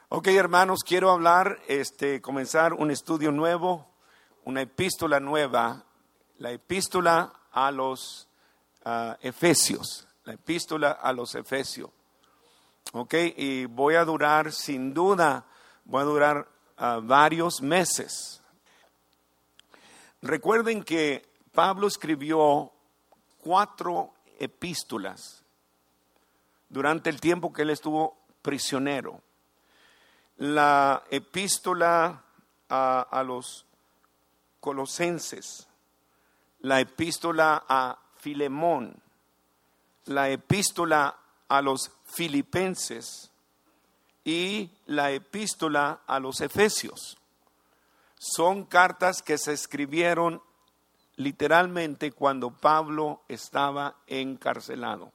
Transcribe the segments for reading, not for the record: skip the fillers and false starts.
Ok, hermanos, quiero hablar, comenzar un estudio nuevo, una epístola nueva, la epístola a los Efesios, la epístola a los Efesios. Ok, y voy a durar, sin duda, varios meses. Recuerden que Pablo escribió 4 epístolas durante el tiempo que él estuvo prisionero. La epístola a los Colosenses, la epístola a Filemón, la epístola a los Filipenses y la epístola a los Efesios. Son cartas que se escribieron literalmente cuando Pablo estaba encarcelado.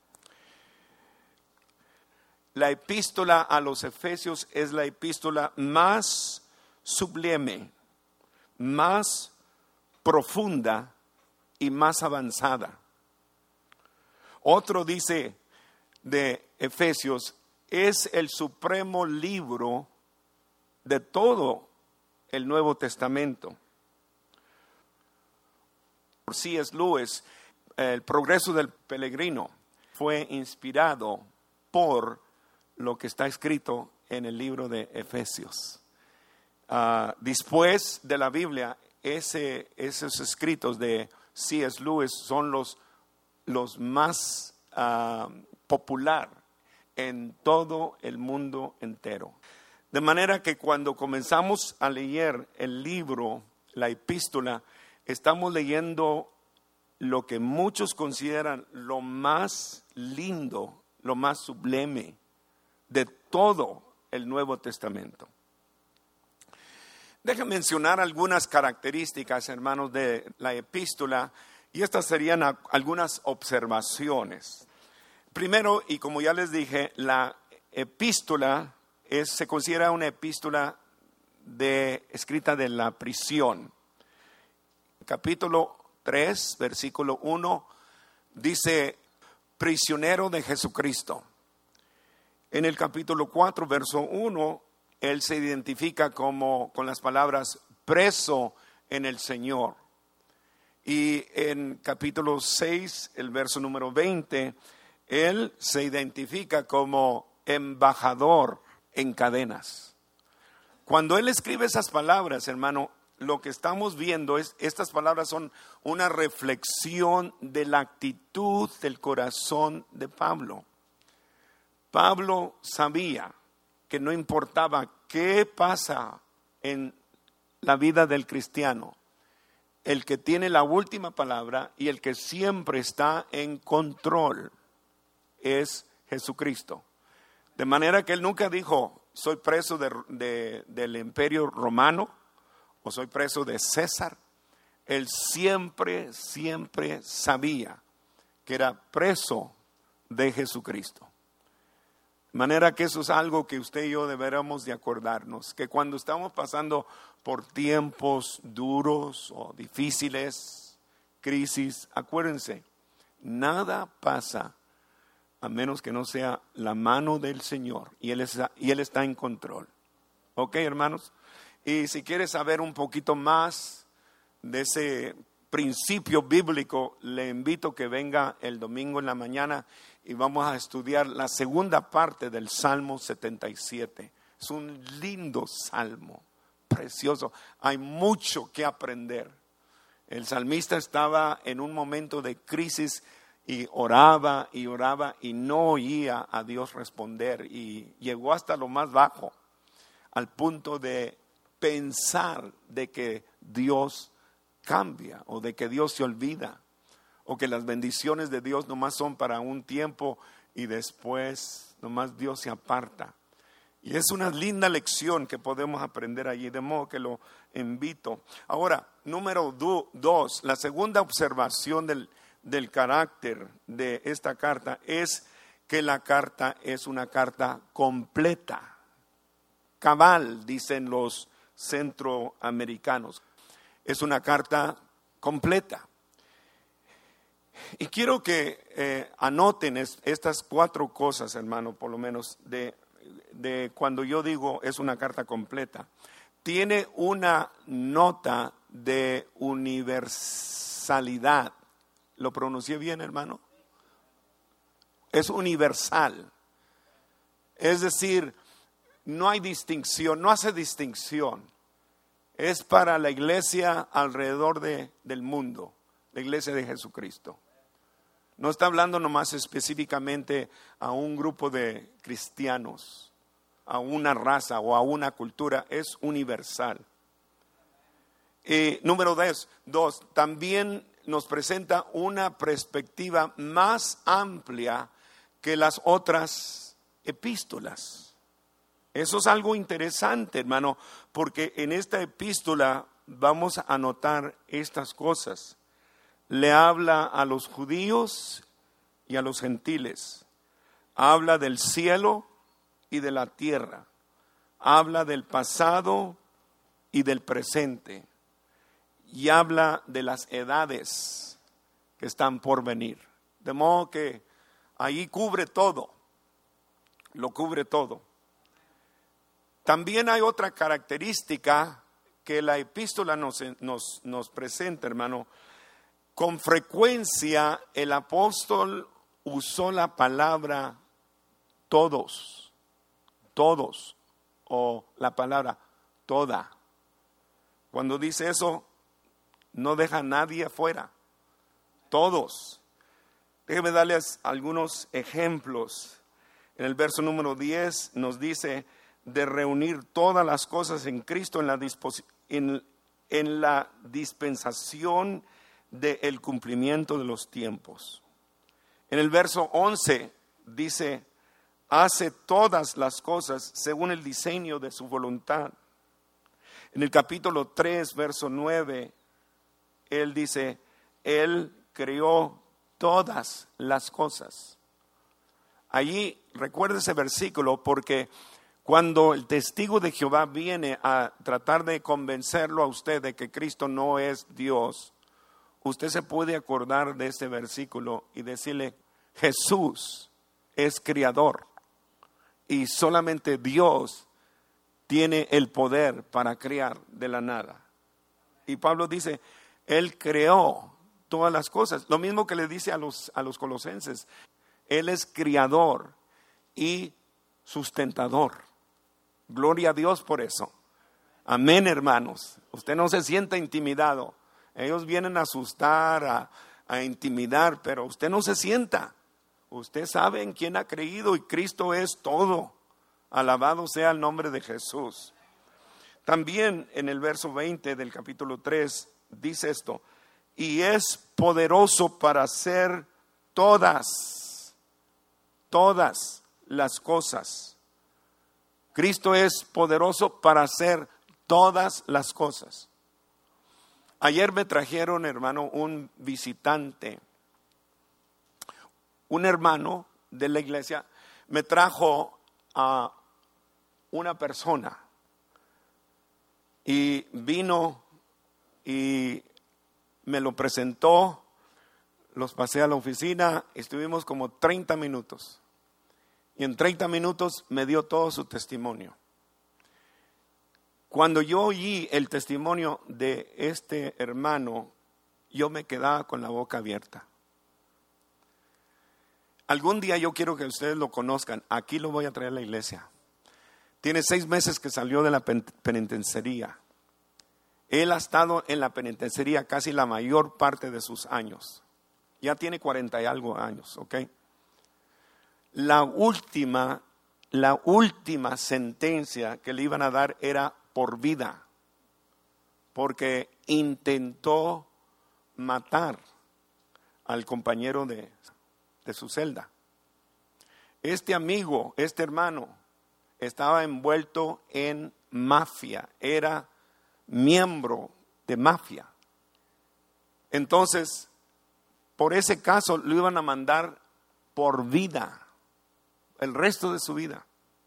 La epístola a los Efesios es la epístola más sublime, más profunda y más avanzada. Otro dice de Efesios, es el supremo libro de todo el Nuevo Testamento. Por C.S. Lewis, El progreso del peregrino fue inspirado por lo que está escrito en el libro de Efesios. Después de la Biblia, esos escritos de C.S. Lewis son los más popular en todo el mundo entero. De manera que cuando comenzamos a leer el libro, la epístola, estamos leyendo lo que muchos consideran lo más lindo, lo más sublime de todo el Nuevo Testamento. Déjenme mencionar algunas características, hermanos, de la epístola, y estas serían algunas observaciones. Primero, y como ya les dije, la epístola se considera una epístola escrita de la prisión. Capítulo 3, versículo 1, dice, prisionero de Jesucristo. En el capítulo 4, verso 1, él se identifica con las palabras preso en el Señor. Y en capítulo 6, el verso número 20, él se identifica como embajador en cadenas. Cuando él escribe esas palabras, hermano, lo que estamos viendo es, estas palabras son una reflexión de la actitud del corazón de Pablo. Pablo sabía que no importaba qué pasa en la vida del cristiano, el que tiene la última palabra y el que siempre está en control es Jesucristo. De manera que él nunca dijo, soy preso del imperio romano o soy preso de César. Él siempre sabía que era preso de Jesucristo. De manera que eso es algo que usted y yo deberíamos de acordarnos, que cuando estamos pasando por tiempos duros o difíciles, crisis, acuérdense, nada pasa a menos que no sea la mano del Señor y Él está en control. ¿Ok, hermanos? Y si quieres saber un poquito más de ese principio bíblico, le invito a que venga el domingo en la mañana y vamos a estudiar la segunda parte del Salmo 77. Es un lindo salmo, precioso. Hay mucho que aprender. El salmista estaba en un momento de crisis y oraba y no oía a Dios responder. Y llegó hasta lo más bajo, al punto de pensar de que Dios cambia o de que Dios se olvida o que las bendiciones de Dios nomás son para un tiempo y después nomás Dios se aparta. Y es una linda lección que podemos aprender allí, de modo que lo invito. Ahora, número 2, la segunda observación del carácter de esta carta es que la carta es una carta completa, cabal, dicen los centroamericanos. Es una carta completa. Y quiero que anoten estas 4 cosas, hermano, por lo menos, de cuando yo digo es una carta completa. Tiene una nota de universalidad. ¿Lo pronuncié bien, hermano? Es universal. Es decir, no hay distinción, no hace distinción. Es para la iglesia alrededor del mundo, la iglesia de Jesucristo. No está hablando nomás específicamente a un grupo de cristianos, a una raza o a una cultura, es universal. Número 2, también nos presenta una perspectiva más amplia que las otras epístolas. Eso es algo interesante, hermano, porque en esta epístola vamos a notar estas cosas. Le habla a los judíos y a los gentiles. Habla del cielo y de la tierra. Habla del pasado y del presente. Y habla de las edades que están por venir. De modo que ahí cubre todo. Lo cubre todo. También hay otra característica que la epístola nos presenta, hermano. Con frecuencia el apóstol usó la palabra todos, o la palabra toda. Cuando dice eso, no deja a nadie afuera, todos. Déjenme darles algunos ejemplos. En el verso número 10 nos dice de reunir todas las cosas en Cristo en la dispensación del cumplimiento de los tiempos. En el verso 11 dice, hace todas las cosas según el diseño de su voluntad. En el capítulo 3, verso 9, él dice, él creó todas las cosas. Allí, recuerde ese versículo porque cuando el testigo de Jehová viene a tratar de convencerlo a usted de que Cristo no es Dios, usted se puede acordar de ese versículo y decirle, Jesús es creador y solamente Dios tiene el poder para crear de la nada. Y Pablo dice, Él creó todas las cosas. Lo mismo que le dice a los colosenses, Él es creador y sustentador. Gloria a Dios por eso. Amén, hermanos. Usted no se sienta intimidado. Ellos vienen a asustar, a intimidar, pero usted no se sienta. Usted sabe en quién ha creído y Cristo es todo. Alabado sea el nombre de Jesús. También en el verso 20 del capítulo 3 dice esto, y es poderoso para hacer todas las cosas. Cristo es poderoso para hacer todas las cosas. Ayer me trajeron, hermano, un visitante. Un hermano de la iglesia me trajo a una persona. Y vino y me lo presentó. Los pasé a la oficina. Estuvimos como 30 minutos. Y en 30 minutos me dio todo su testimonio. Cuando yo oí el testimonio de este hermano, yo me quedaba con la boca abierta. Algún día yo quiero que ustedes lo conozcan. Aquí lo voy a traer a la iglesia. Tiene 6 meses que salió de la penitenciaría. Él ha estado en la penitenciaría casi la mayor parte de sus años. Ya tiene 40 y algo años, ¿ok? La última sentencia que le iban a dar era por vida, porque intentó matar al compañero de su celda. Este amigo, este hermano, estaba envuelto en mafia, era miembro de mafia. Entonces, por ese caso lo iban a mandar por vida. El resto de su vida.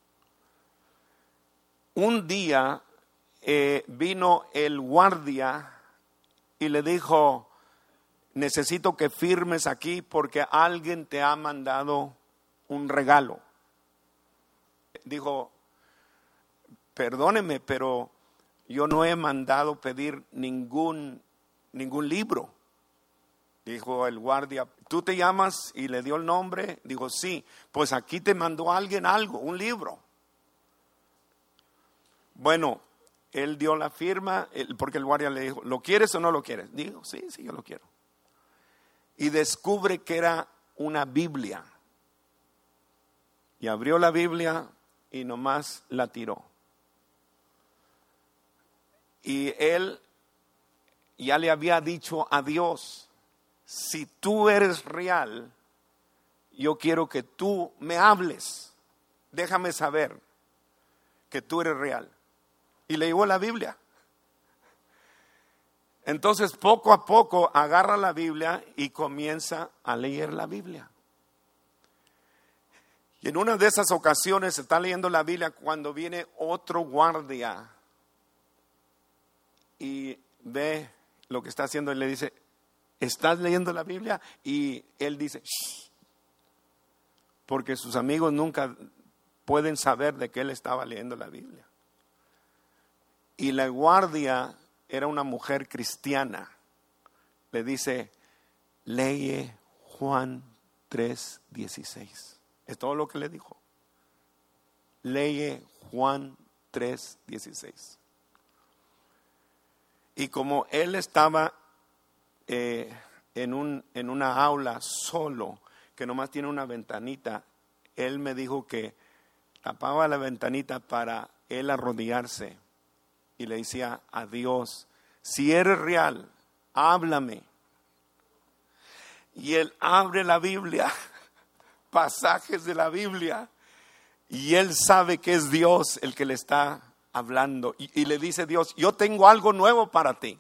Un día vino el guardia y le dijo, necesito que firmes aquí porque alguien te ha mandado un regalo. dijo, perdóneme, pero yo no he mandado pedir ningún libro. Dijo el guardia, ¿tú te llamas? Y le dio el nombre. Dijo, sí, pues aquí te mandó alguien algo, un libro. Bueno, él dio la firma, porque el guardia le dijo, ¿lo quieres o no lo quieres? Dijo, sí, yo lo quiero. Y descubre que era una Biblia. Y abrió la Biblia y nomás la tiró. Y él ya le había dicho a Dios, si tú eres real, yo quiero que tú me hables. Déjame saber que tú eres real. Y le llevó la Biblia. Entonces poco a poco agarra la Biblia y comienza a leer la Biblia. Y en una de esas ocasiones está leyendo la Biblia cuando viene otro guardia y ve lo que está haciendo y le dice, ¿estás leyendo la Biblia? Y él dice, shh, porque sus amigos nunca pueden saber de que él estaba leyendo la Biblia. Y la guardia era una mujer cristiana. Le dice, lee Juan 3:16. Es todo lo que le dijo. Lee Juan 3:16. Y como él estaba en una aula solo, que nomás tiene una ventanita, él me dijo que tapaba la ventanita para él arrodillarse y le decía a Dios, si eres real, háblame. Y él abre la Biblia, pasajes de la Biblia, y él sabe que es Dios el que le está hablando. Y le dice Dios, yo tengo algo nuevo para ti.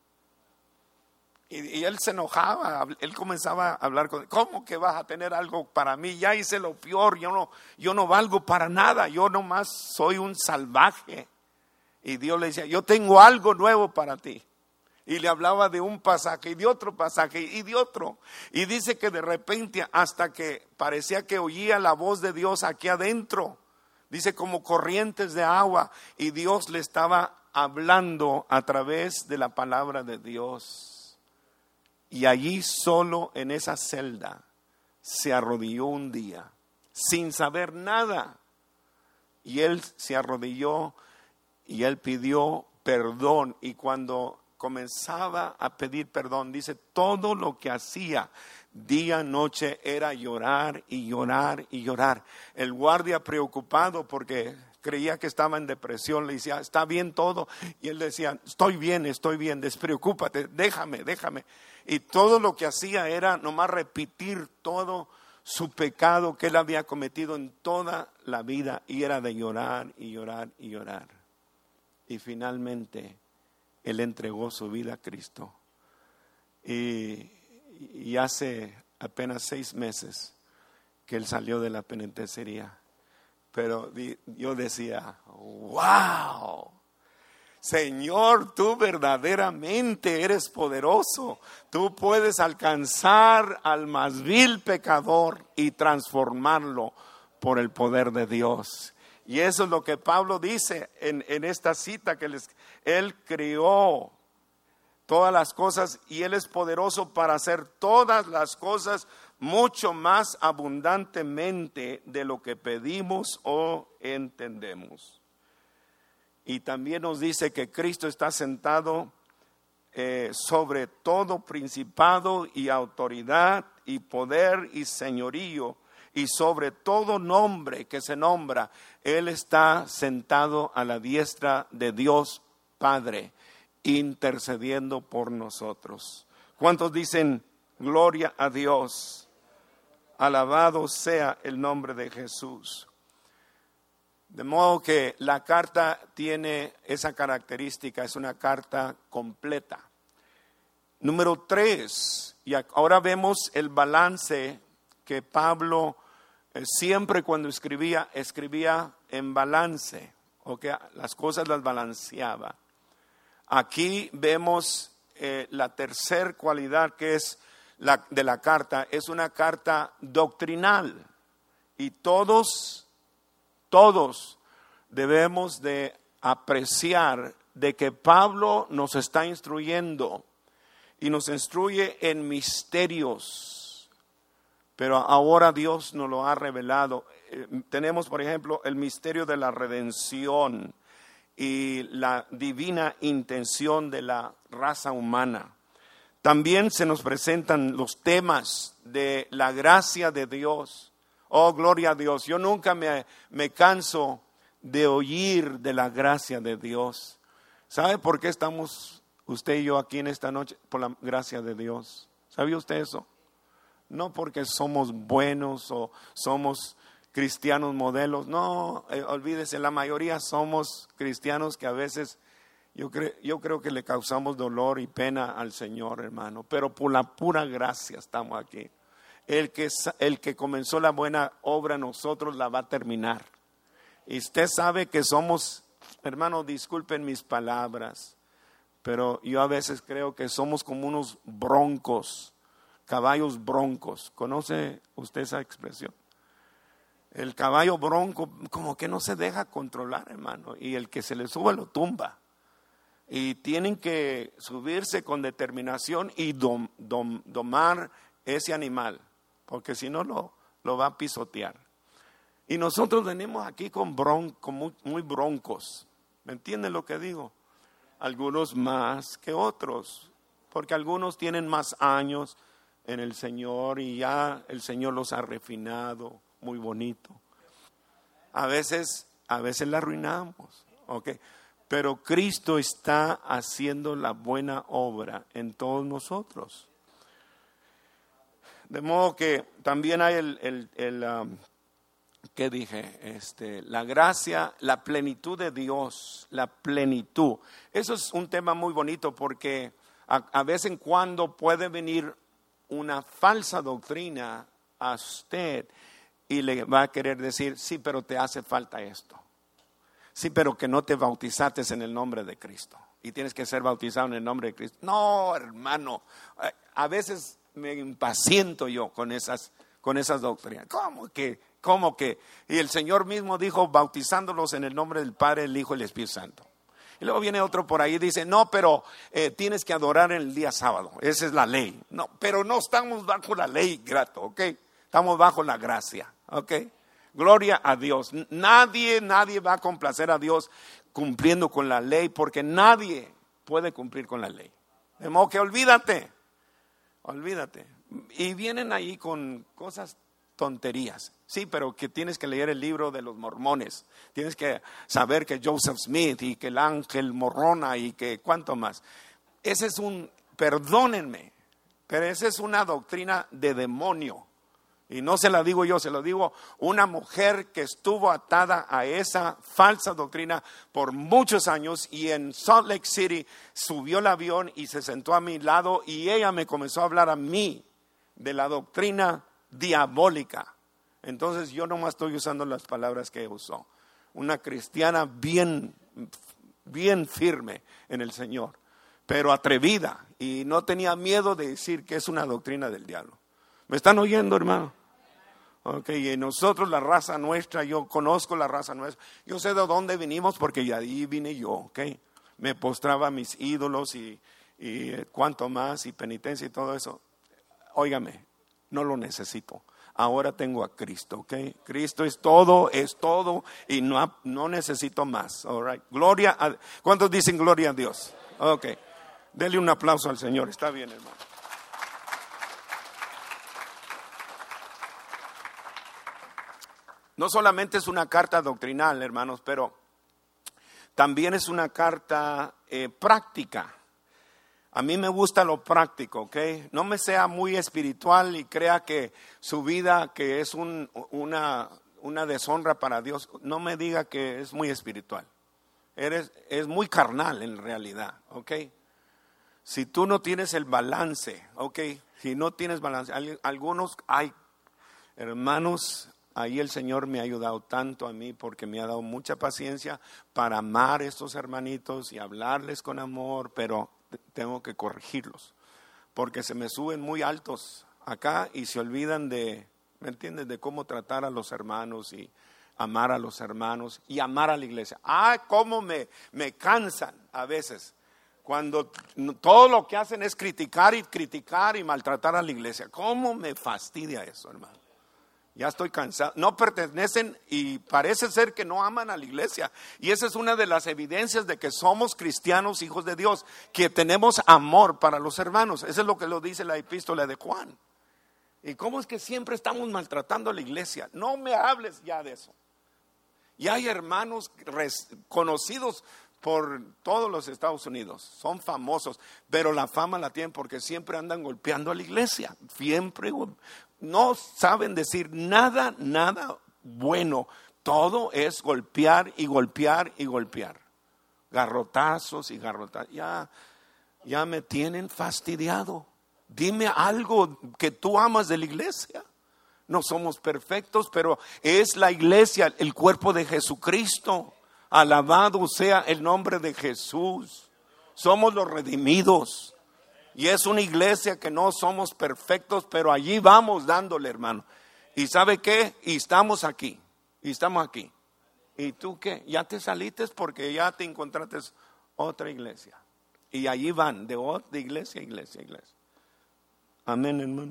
Y él se enojaba, él comenzaba a hablar con él, ¿cómo que vas a tener algo para mí? Ya hice lo peor, yo no valgo para nada, yo nomás soy un salvaje. Y Dios le decía, yo tengo algo nuevo para ti. Y le hablaba de un pasaje y de otro pasaje y de otro. Y dice que de repente hasta que parecía que oía la voz de Dios aquí adentro. Dice como corrientes de agua. Y Dios le estaba hablando a través de la palabra de Dios. Y allí solo en esa celda se arrodilló un día sin saber nada. Y él se arrodilló y él pidió perdón. Y cuando comenzaba a pedir perdón, dice, todo lo que hacía día, noche era llorar y llorar y llorar. El guardia preocupado porque creía que estaba en depresión, le decía, ¿está bien todo? Y él decía, estoy bien, despreocúpate, déjame. Y todo lo que hacía era nomás repetir todo su pecado que él había cometido en toda la vida, y era de llorar y llorar y llorar. Y finalmente él entregó su vida a Cristo. Y hace apenas 6 meses que él salió de la penitenciaría. Pero yo decía, wow, Señor, tú verdaderamente eres poderoso. Tú puedes alcanzar al más vil pecador y transformarlo por el poder de Dios. Y eso es lo que Pablo dice en esta cita, que él creó todas las cosas y él es poderoso para hacer todas las cosas mucho más abundantemente de lo que pedimos o entendemos. Y también nos dice que Cristo está sentado sobre todo principado y autoridad y poder y señorío, y sobre todo nombre que se nombra. Él está sentado a la diestra de Dios Padre, intercediendo por nosotros. ¿Cuántos dicen gloria a Dios? Alabado sea el nombre de Jesús. De modo que la carta tiene esa característica, es una carta completa. Número 3, y ahora vemos el balance que Pablo siempre cuando escribía en balance, okay, las cosas las balanceaba. Aquí vemos la tercera cualidad que es de la carta, es una carta doctrinal, y todos todos debemos de apreciar de que Pablo nos está instruyendo y nos instruye en misterios, pero ahora Dios nos lo ha revelado. Tenemos, por ejemplo, el misterio de la redención y la divina intención de la raza humana. También se nos presentan los temas de la gracia de Dios. Oh, gloria a Dios. Yo nunca me canso de oír de la gracia de Dios. ¿Sabe por qué estamos usted y yo aquí en esta noche? Por la gracia de Dios. ¿Sabía usted eso? No porque somos buenos o somos cristianos modelos. No, olvídese, la mayoría somos cristianos que a veces yo creo que le causamos dolor y pena al Señor, hermano. Pero por la pura gracia estamos aquí. El que comenzó la buena obra en nosotros la va a terminar. Y usted sabe que somos, hermano, disculpen mis palabras, pero yo a veces creo que somos como unos broncos, caballos broncos. ¿Conoce usted esa expresión? El caballo bronco como que no se deja controlar, hermano, y el que se le suba lo tumba. Y tienen que subirse con determinación y domar ese animal, porque si no lo va a pisotear. Y nosotros venimos aquí con muy broncos. ¿Me entienden lo que digo? Algunos más que otros, porque algunos tienen más años en el Señor y ya el Señor los ha refinado, muy bonito. A veces la arruinamos, ¿ok? Pero Cristo está haciendo la buena obra en todos nosotros. De modo que también hay ¿qué dije? La gracia, la plenitud de Dios, la plenitud. Eso es un tema muy bonito porque a vez en cuando puede venir una falsa doctrina a usted y le va a querer decir, sí, pero te hace falta esto. Sí, pero que no te bautizaste en el nombre de Cristo y tienes que ser bautizado en el nombre de Cristo. No, hermano, a veces me impaciento yo con esas doctrinas. ¿Cómo que? Y el Señor mismo dijo, bautizándolos en el nombre del Padre, el Hijo y el Espíritu Santo. Y luego viene otro por ahí y dice, no, pero tienes que adorar en el día sábado. Esa es la ley. No, pero no estamos bajo la ley, grato, ¿ok? Estamos bajo la gracia, ¿ok? Gloria a Dios. Nadie va a complacer a Dios cumpliendo con la ley, porque nadie puede cumplir con la ley. De modo que olvídate. Y vienen ahí con cosas tonterías. Sí, pero que tienes que leer el libro de los mormones. Tienes que saber que Joseph Smith y que el ángel Morrona y que cuánto más. Perdónenme, pero esa es una doctrina de demonio. Y no se la digo yo, se lo digo una mujer que estuvo atada a esa falsa doctrina por muchos años y en Salt Lake City subió el avión y se sentó a mi lado y ella me comenzó a hablar a mí de la doctrina diabólica. Entonces yo nomás estoy usando las palabras que usó. Una cristiana bien firme en el Señor, pero atrevida y no tenía miedo de decir que es una doctrina del diablo. ¿Me están oyendo, hermano? Ok, y nosotros la raza nuestra, yo conozco la raza nuestra, yo sé de dónde venimos porque de ahí vine yo, ok. Me postraba a mis ídolos y cuanto más y penitencia y todo eso. Óigame, no lo necesito. Ahora tengo a Cristo, ok. Cristo es todo y no necesito más, all right. ¿Cuántos dicen gloria a Dios? Ok, denle un aplauso al Señor, está bien, hermano. No solamente es una carta doctrinal, hermanos, pero también es una carta práctica. A mí me gusta lo práctico, ¿ok? No me sea muy espiritual y crea que su vida que es una deshonra para Dios. No me diga que es muy espiritual. Es muy carnal en realidad, ¿ok? Si tú no tienes el balance, ¿ok? Si no tienes balance, algunos hay hermanos. Ahí el Señor me ha ayudado tanto a mí porque me ha dado mucha paciencia para amar a estos hermanitos y hablarles con amor, pero tengo que corregirlos porque se me suben muy altos acá y se olvidan de, ¿me entiendes?, de cómo tratar a los hermanos y amar a los hermanos y amar a la iglesia. Cómo me cansan a veces cuando todo lo que hacen es criticar y maltratar a la iglesia. Cómo me fastidia eso, hermano. Ya estoy cansado. No pertenecen y parece ser que no aman a la iglesia. Y esa es una de las evidencias de que somos cristianos, hijos de Dios, que tenemos amor para los hermanos. Eso es lo que lo dice la epístola de Juan. ¿Y cómo es que siempre estamos maltratando a la iglesia? No me hables ya de eso. Y hay hermanos conocidos por todos los Estados Unidos, son famosos, pero la fama la tienen porque siempre andan golpeando a la iglesia. Siempre no saben decir nada bueno. Todo es golpear y golpear y golpear. Garrotazos y garrotazos. Ya me tienen fastidiado. Dime algo que tú amas de la iglesia. No somos perfectos, pero es la iglesia, el cuerpo de Jesucristo. Alabado sea el nombre de Jesús. Somos los redimidos. Y es una iglesia que no somos perfectos, pero allí vamos dándole, hermano. ¿Y sabe qué? Y estamos aquí. ¿Y tú qué? Ya te saliste porque ya te encontraste otra iglesia. Y allí van, de iglesia a iglesia. Amén, hermano.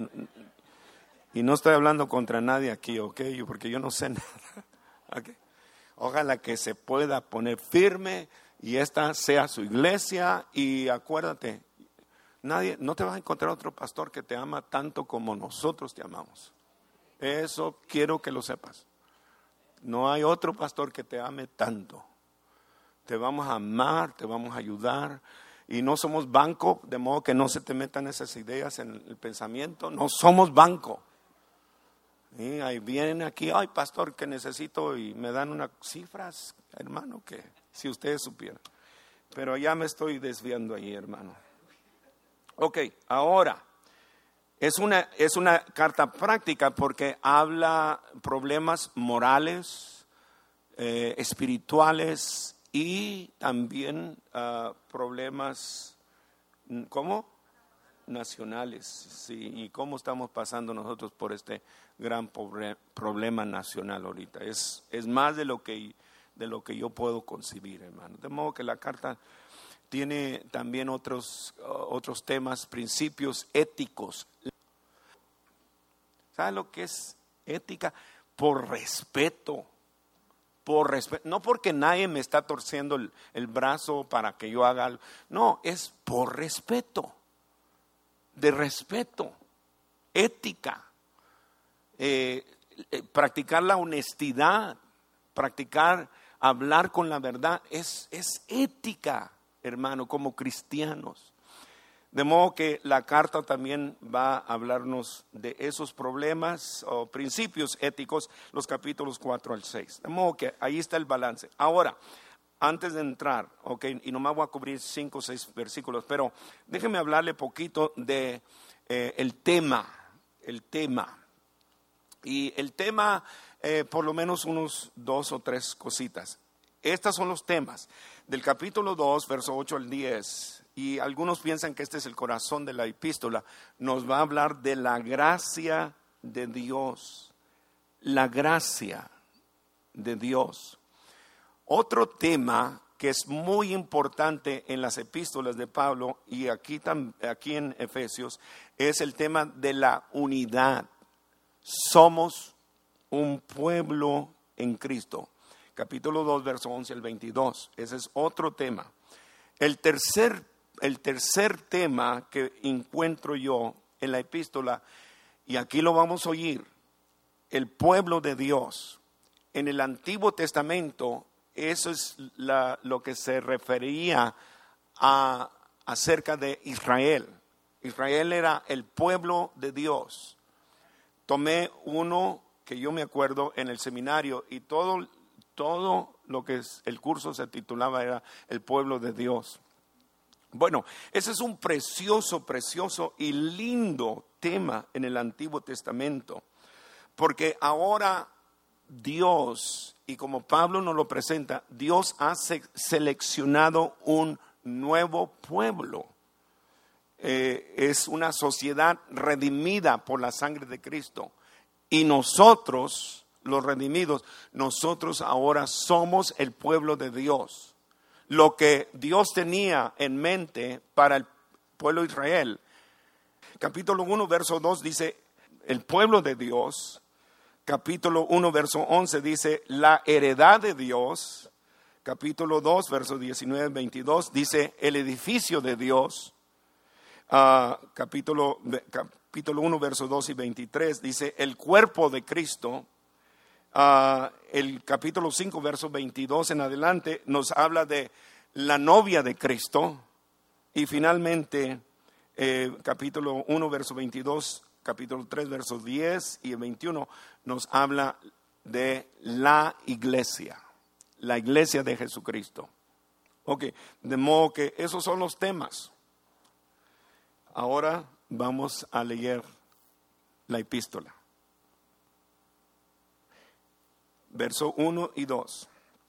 Y no estoy hablando contra nadie aquí, ¿ok? Porque yo no sé nada. ¿Okay? Ojalá que se pueda poner firme y esta sea su iglesia. Y acuérdate, no te vas a encontrar otro pastor que te ama tanto como nosotros te amamos. Eso quiero que lo sepas. No hay otro pastor que te ame tanto. Te vamos a amar, te vamos a ayudar. Y no somos banco, de modo que no se te metan esas ideas en el pensamiento. No somos banco. Y ahí vienen aquí, ay pastor, que necesito, y me dan unas cifras, hermano, que si ustedes supieran. Pero ya me estoy desviando ahí, hermano. Ok, ahora, es una carta práctica porque habla problemas morales, espirituales y también problemas, ¿cómo? Nacionales, sí, y cómo estamos pasando nosotros por este gran problema nacional ahorita. Es más de lo que yo puedo concebir, hermano. De modo que la carta tiene también otros temas, principios éticos. ¿Sabe lo que es ética? Por respeto. No porque nadie me está torciendo el brazo para que yo haga algo. No, es por respeto. De respeto, ética, practicar la honestidad, hablar con la verdad, es ética, hermano, como cristianos. De modo que la carta también va a hablarnos de esos problemas o principios éticos, los capítulos 4 al 6. De modo que ahí está el balance. Ahora, antes de entrar, y nomás voy a cubrir 5 o 6 versículos, pero déjeme hablarle poquito de el tema. Y el tema, por lo menos unos 2 o 3 cositas. Estos son los temas del capítulo 2, verso 8 al 10. Y algunos piensan que este es el corazón de la epístola. Nos va a hablar de la gracia de Dios. La gracia de Dios. Otro tema que es muy importante en las epístolas de Pablo y aquí en Efesios es el tema de la unidad. Somos un pueblo en Cristo. Capítulo 2, verso 11 al 22. Ese es otro tema. El tercer tema que encuentro yo en la epístola, y aquí lo vamos a oír, el pueblo de Dios. En el Antiguo Testamento, eso es lo que se refería acerca de Israel. Israel era el pueblo de Dios. Tomé uno que yo me acuerdo en el seminario y todo lo que es el curso se titulaba era el pueblo de Dios. Bueno, ese es un precioso y lindo tema en el Antiguo Testamento, porque ahora Dios, y como Pablo nos lo presenta, Dios ha seleccionado un nuevo pueblo. Es una sociedad redimida por la sangre de Cristo. Y nosotros, los redimidos, nosotros ahora somos el pueblo de Dios. Lo que Dios tenía en mente para el pueblo de Israel. Capítulo 1, verso 2 dice, el pueblo de Dios. Capítulo 1, verso 11 dice, la heredad de Dios. Capítulo 2, verso 19, 22 dice, el edificio de Dios. Capítulo 1, verso 2 y 23 dice, el cuerpo de Cristo. El capítulo 5, verso 22 en adelante nos habla de la novia de Cristo. Y finalmente, capítulo 1, verso 22, capítulo 3, verso 10 y 21 nos habla de la iglesia de Jesucristo. Ok, de modo que esos son los temas. Ahora vamos a leer la epístola. Verso 1 y 2.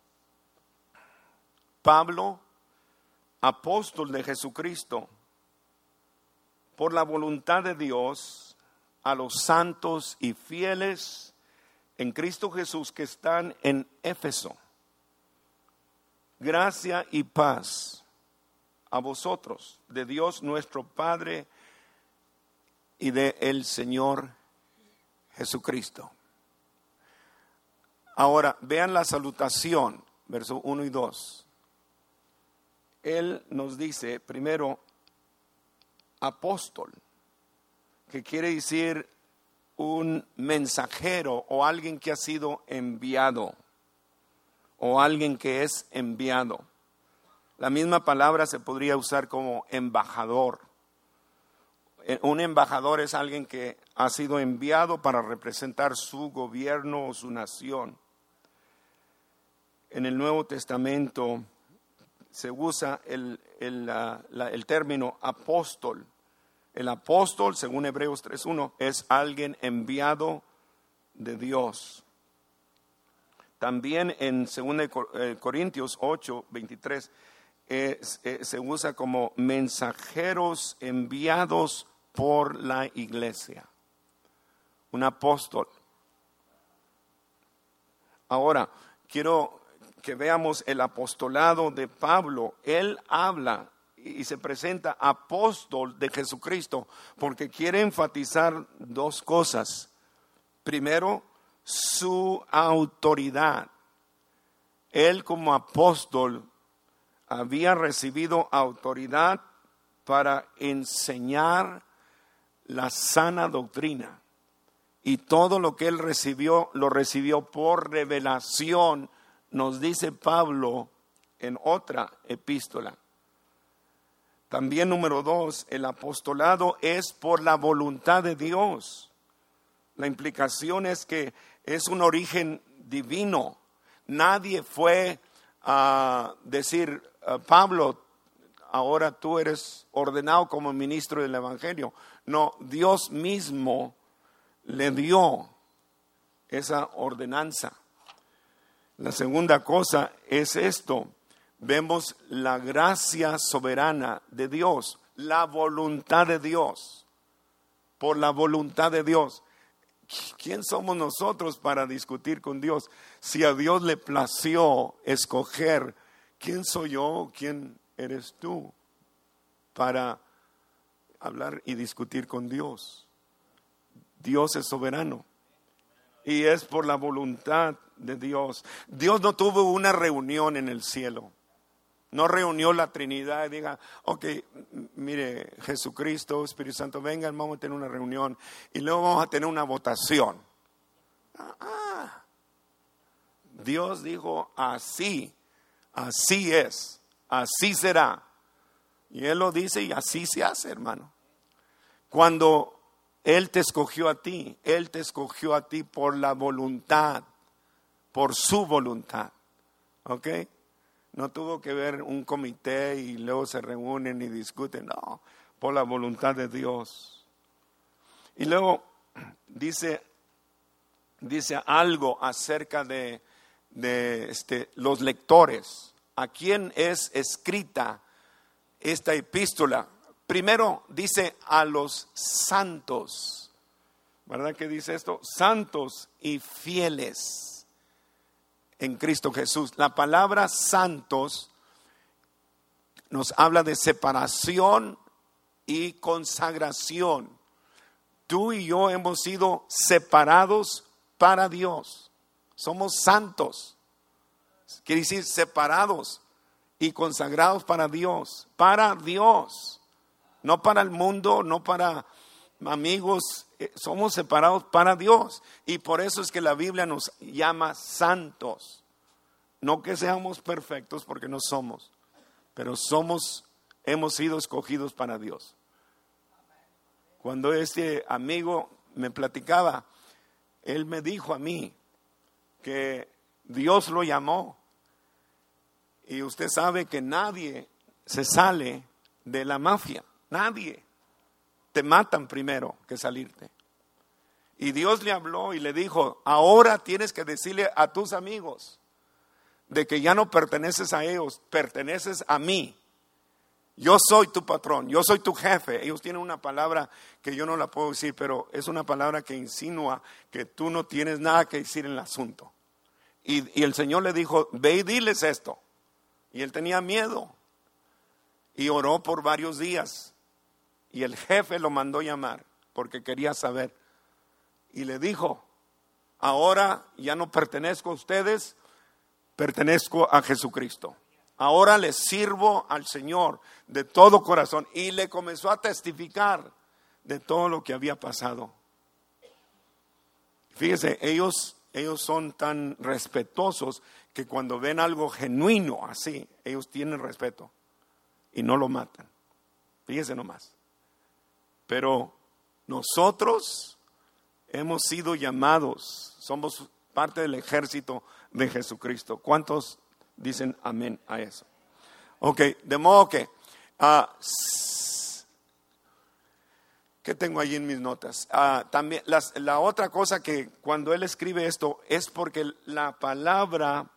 Pablo, apóstol de Jesucristo, por la voluntad de Dios, a los santos y fieles en Cristo Jesús que están en Éfeso. Gracia y paz a vosotros, de Dios nuestro Padre y de el Señor Jesucristo. Ahora, vean la salutación, versos 1 y 2. Él nos dice, primero, apóstol, que quiere decir un mensajero o alguien que ha sido enviado, o alguien que es enviado. La misma palabra se podría usar como embajador. Un embajador es alguien que ha sido enviado para representar su gobierno o su nación. En el Nuevo Testamento se usa el término apóstol. El apóstol, según Hebreos 3:1, es alguien enviado de Dios. También en 2 Corintios 8:23 se usa como mensajeros enviados por la iglesia. Un apóstol. Ahora, quiero que veamos el apostolado de Pablo. Él habla y se presenta apóstol de Jesucristo porque quiere enfatizar dos cosas. Primero, su autoridad. Él como apóstol había recibido autoridad para enseñar la sana doctrina. Y todo lo que él recibió, lo recibió por revelación, nos dice Pablo en otra epístola. También número 2, el apostolado es por la voluntad de Dios. La implicación es que es un origen divino. Nadie fue a decir, Pablo, ahora tú eres ordenado como ministro del Evangelio. No, Dios mismo le dio esa ordenanza. La segunda cosa es esto. Vemos la gracia soberana de Dios, la voluntad de Dios, por la voluntad de Dios. ¿Quién somos nosotros para discutir con Dios? Si a Dios le plació escoger, ¿quién soy yo? ¿Quién eres tú para hablar y discutir con Dios? Dios es soberano y es por la voluntad de Dios. Dios no tuvo una reunión en el cielo. No reunió la Trinidad y diga, ok, mire, Jesucristo, Espíritu Santo, vengan, vamos a tener una reunión y luego vamos a tener una votación. Dios dijo, así es, así será. Y Él lo dice y así se hace, hermano. Cuando Él te escogió a ti, Él te escogió a ti por la voluntad, por su voluntad, ¿ok? No tuvo que ver un comité y luego se reúnen y discuten. No, por la voluntad de Dios. Y luego dice algo acerca de los lectores. ¿A quién es escrita esta epístola? Primero dice a los santos. ¿verdad que dice esto? Santos y fieles en Cristo Jesús. La palabra santos nos habla de separación y consagración. Tú y yo hemos sido separados para Dios. Somos santos. Quiere decir separados y consagrados para Dios. Para Dios. No para el mundo, no para amigos. Somos separados para Dios. Y por eso es que la Biblia nos llama santos. No que seamos perfectos, porque no somos. Pero hemos sido escogidos para Dios. Cuando este amigo me platicaba, él me dijo a mí que Dios lo llamó. Y usted sabe que nadie se sale de la mafia. Nadie. Te matan primero que salirte. Y Dios le habló y le dijo, ahora tienes que decirle a tus amigos de que ya no perteneces a ellos, perteneces a mí. Yo soy tu patrón, yo soy tu jefe. Ellos tienen una palabra que yo no la puedo decir, pero es una palabra que insinúa que tú no tienes nada que decir en el asunto. Y el Señor le dijo, ve y diles esto. Y él tenía miedo. Y oró por varios días. Y el jefe lo mandó llamar porque quería saber. Y le dijo, ahora ya no pertenezco a ustedes, pertenezco a Jesucristo. Ahora le sirvo al Señor de todo corazón. Y le comenzó a testificar de todo lo que había pasado. Fíjese, ellos son tan respetuosos que cuando ven algo genuino así, ellos tienen respeto y no lo matan. Fíjese nomás. Pero nosotros hemos sido llamados, somos parte del ejército de Jesucristo. ¿Cuántos dicen amén a eso? Ok, de modo que, ¿qué tengo allí en mis notas? También la otra cosa que cuando él escribe esto es porque la palabra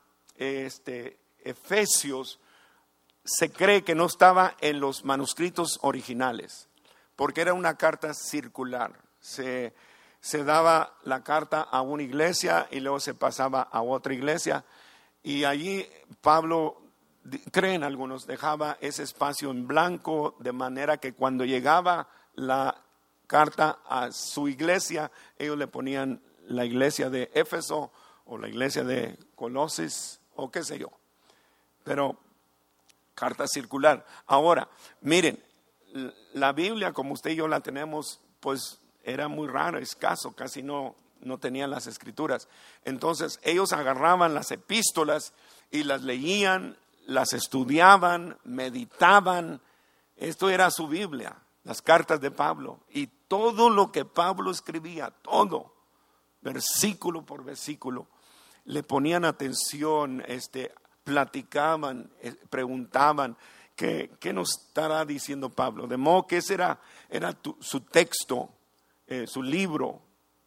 Efesios se cree que no estaba en los manuscritos originales, porque era una carta circular. Se daba la carta a una iglesia y luego se pasaba a otra iglesia. Y allí Pablo, creen algunos, dejaba ese espacio en blanco, de manera que cuando llegaba la carta a su iglesia, ellos le ponían la iglesia de Éfeso o la iglesia de Colosis o qué sé yo. Pero carta circular. Ahora, miren, la Biblia como usted y yo la tenemos, pues era muy raro, escaso, casi no tenían las escrituras. Entonces ellos agarraban las epístolas y las leían, las estudiaban, meditaban. Esto era su Biblia, las cartas de Pablo. Y todo lo que Pablo escribía, todo, versículo por versículo, le ponían atención, platicaban, preguntaban, ¿qué nos estará diciendo Pablo? De modo que ese era su texto, su libro,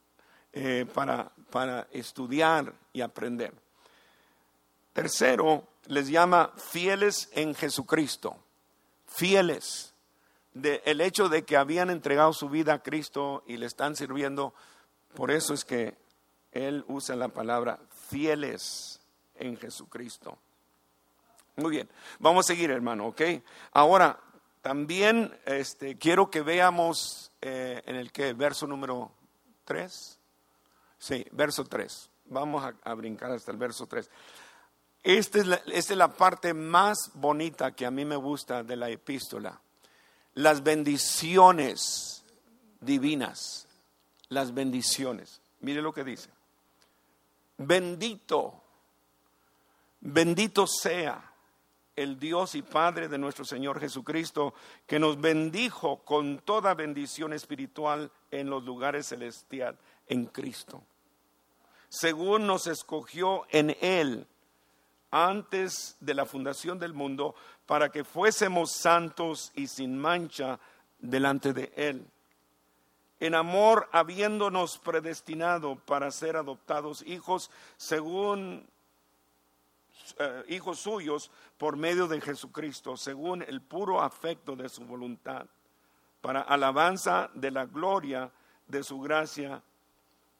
para estudiar y aprender. Tercero, les llama fieles en Jesucristo. Fieles. El hecho de que habían entregado su vida a Cristo y le están sirviendo, por eso es que él usa la palabra fieles en Jesucristo. Muy bien, vamos a seguir, hermano, ¿ok? Ahora, también quiero que veamos en el verso número 3. Sí, verso 3. Vamos a brincar hasta el verso 3. Esta es la parte más bonita que a mí me gusta de la epístola. Las bendiciones divinas. Las bendiciones. Mire lo que dice. Bendito sea el Dios y Padre de nuestro Señor Jesucristo, que nos bendijo con toda bendición espiritual en los lugares celestiales en Cristo, según nos escogió en Él antes de la fundación del mundo, para que fuésemos santos y sin mancha delante de Él, en amor habiéndonos predestinado para ser adoptados hijos según hijos suyos por medio de Jesucristo, según el puro afecto de su voluntad, para alabanza de la gloria de su gracia,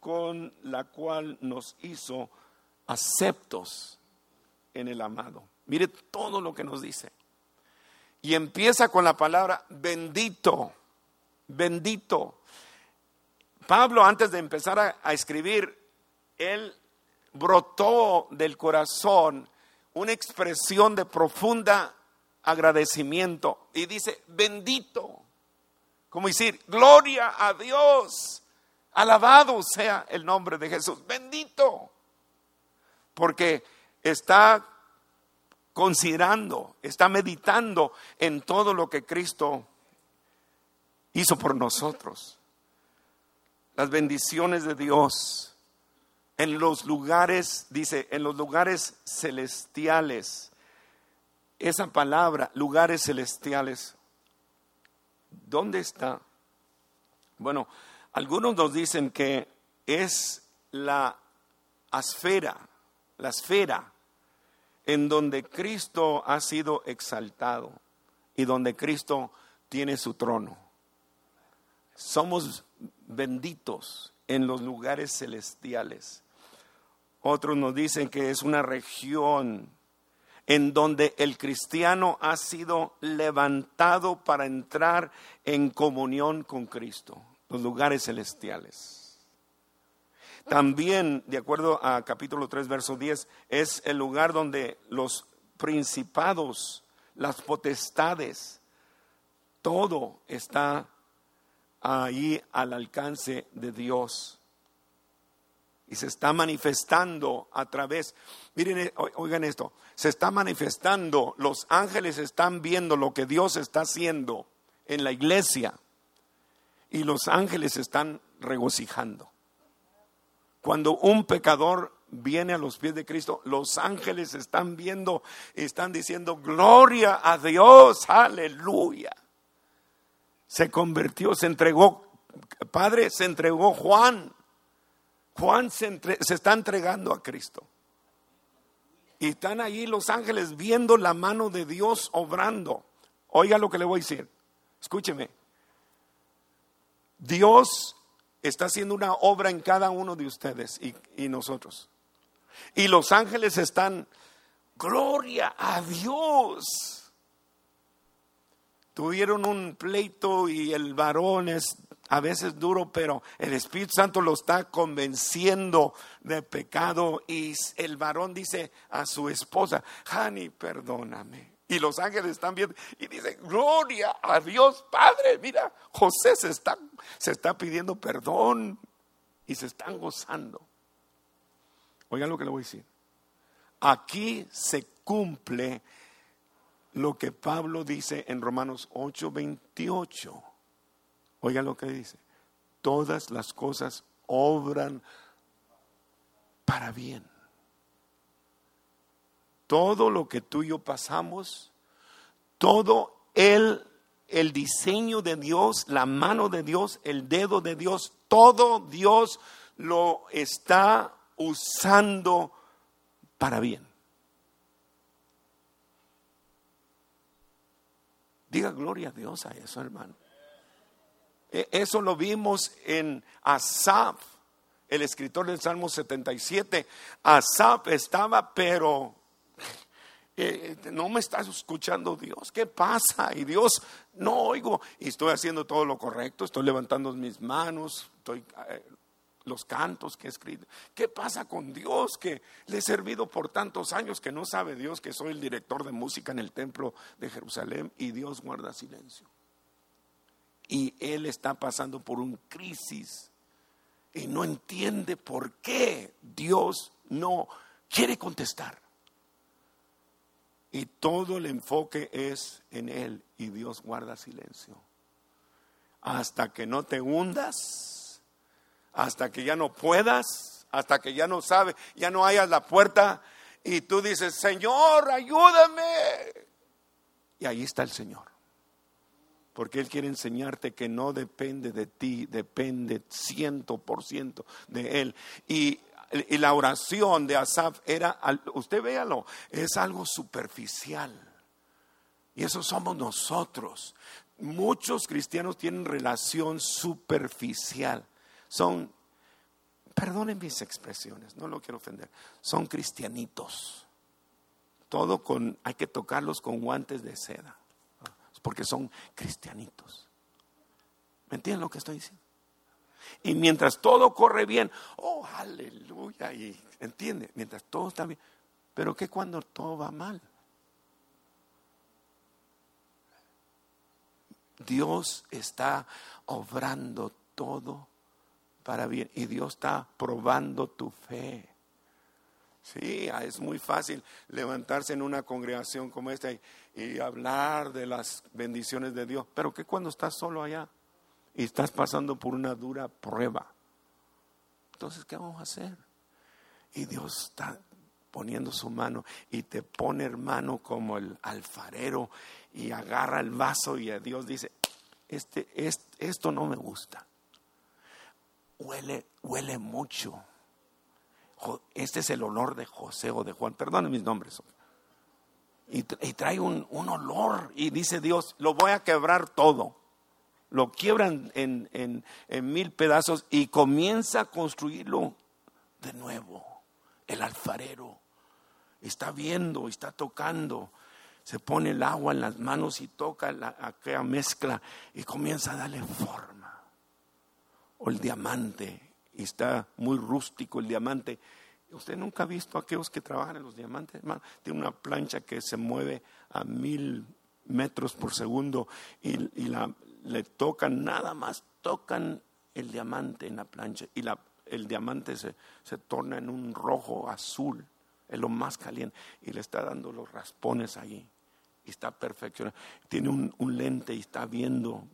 con la cual nos hizo aceptos en el amado. Mire todo lo que nos dice. Y empieza con la palabra bendito, bendito. Pablo, antes de empezar a escribir, él brotó del corazón una expresión de profunda agradecimiento y dice bendito, como decir gloria a Dios, alabado sea el nombre de Jesús, bendito, porque está considerando, está meditando en todo lo que Cristo hizo por nosotros. Las bendiciones de Dios en los lugares, dice, en los lugares celestiales. Esa palabra, lugares celestiales, ¿dónde está? Bueno, algunos nos dicen que es la esfera en donde Cristo ha sido exaltado y donde Cristo tiene su trono. Somos benditos en los lugares celestiales. Otros nos dicen que es una región en donde el cristiano ha sido levantado para entrar en comunión con Cristo, los lugares celestiales. También, de acuerdo a capítulo 3, verso 10, es el lugar donde los principados, las potestades, todo está ahí al alcance de Dios. Y se está manifestando a través, miren, oigan esto, se está manifestando, los ángeles están viendo lo que Dios está haciendo en la iglesia y los ángeles están regocijando. Cuando un pecador viene a los pies de Cristo, los ángeles están viendo, están diciendo gloria a Dios, aleluya. Se convirtió, se entregó, Padre, se entregó Juan se está entregando a Cristo. Y están allí los ángeles viendo la mano de Dios obrando. Oiga lo que le voy a decir. Escúcheme. Dios está haciendo una obra en cada uno de ustedes y nosotros. Y los ángeles están, gloria a Dios. Tuvieron un pleito y el varón es a veces duro, pero el Espíritu Santo lo está convenciendo de pecado y el varón dice a su esposa, Hani, perdóname. Y los ángeles están viendo y dicen, gloria a Dios Padre. Mira, José se está pidiendo perdón y se están gozando. Oigan lo que le voy a decir. Aquí se cumple lo que Pablo dice en Romanos 8:28. Oigan lo que dice. Todas las cosas obran para bien. Todo lo que tú y yo pasamos, todo el diseño de Dios, la mano de Dios, el dedo de Dios, todo Dios lo está usando para bien. Diga gloria a Dios a eso, hermano. Eso lo vimos en Asaf, el escritor del Salmo 77. Asaf estaba, pero no me estás escuchando Dios. ¿Qué pasa? Y Dios, no oigo. Y estoy haciendo todo lo correcto, estoy levantando mis manos, los cantos que he escrito. ¿Qué pasa con Dios que le he servido por tantos años que no sabe Dios que soy el director de música en el templo de Jerusalén y Dios guarda silencio? Y él está pasando por una crisis y no entiende por qué Dios no quiere contestar. Y todo el enfoque es en él y Dios guarda silencio. Hasta que no te hundas, hasta que ya no puedas, hasta que ya no sabes, ya no hayas la puerta y tú dices, Señor, ayúdame. Y ahí está el Señor. Porque Él quiere enseñarte que no depende de ti, depende 100% de Él. Y la oración de Asaf era, usted véalo, es algo superficial. Y eso somos nosotros. Muchos cristianos tienen relación superficial. perdonen mis expresiones, no lo quiero ofender, son cristianitos. Hay que tocarlos con guantes de seda, porque son cristianitos. ¿Me entienden lo que estoy diciendo? Y mientras todo corre bien, oh, aleluya, y entiende, mientras todo está bien. Pero ¿qué cuando todo va mal? Dios está obrando todo para bien y Dios está probando tu fe. Sí, es muy fácil levantarse en una congregación como esta y hablar de las bendiciones de Dios. Pero ¿qué cuando estás solo allá y estás pasando por una dura prueba? Entonces, ¿qué vamos a hacer? Y Dios está poniendo su mano y te pone, hermano, como el alfarero, y agarra el vaso y a Dios dice: esto no me gusta, huele mucho, este es el olor de José o de Juan, perdonen mis nombres, y trae un olor, y dice Dios: lo voy a quebrar todo. Lo quiebran en 1000 pedazos y comienza a construirlo de nuevo. El alfarero está viendo, está tocando, se pone el agua en las manos y toca aquella mezcla y comienza a darle forma. O el diamante, y está muy rústico el diamante. ¿Usted nunca ha visto a aquellos que trabajan en los diamantes, hermano? Tiene una plancha que se mueve a 1000 metros por segundo y le tocan, nada más tocan el diamante en la plancha y el diamante se torna en un rojo azul, es lo más caliente, y le está dando los raspones ahí y está perfeccionado. Tiene un lente y está viendo.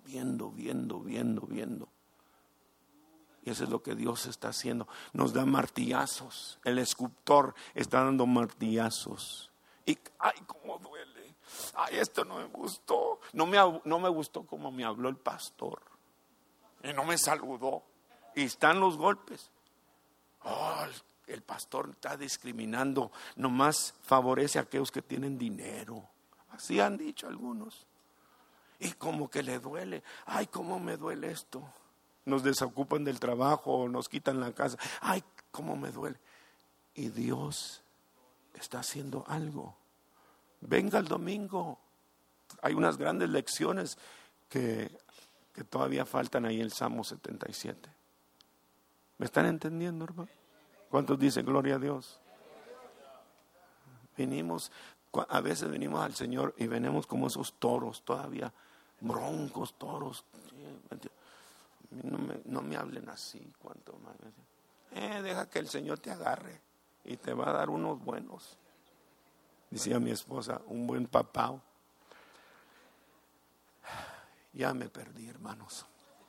Y eso es lo que Dios está haciendo. Nos da martillazos. El escultor está dando martillazos. Y ay, cómo duele. Ay, esto no me gustó. No me gustó como me habló el pastor. Y no me saludó. Y están los golpes. Oh, el pastor está discriminando. Nomás favorece a aquellos que tienen dinero. Así han dicho algunos. Y como que le duele. Ay, cómo me duele esto. Nos desocupan del trabajo, nos quitan la casa. Ay, cómo me duele. Y Dios está haciendo algo. Venga el domingo. Hay unas grandes lecciones que todavía faltan ahí en el Salmo 77. ¿Me están entendiendo, hermano? ¿Cuántos dicen gloria a Dios? A veces venimos al Señor y venimos como esos toros todavía, broncos, toros. No me hablen así, cuanto más. Deja que el Señor te agarre y te va a dar unos buenos. Decía mi esposa, un buen papá. Ya me perdí, hermanos.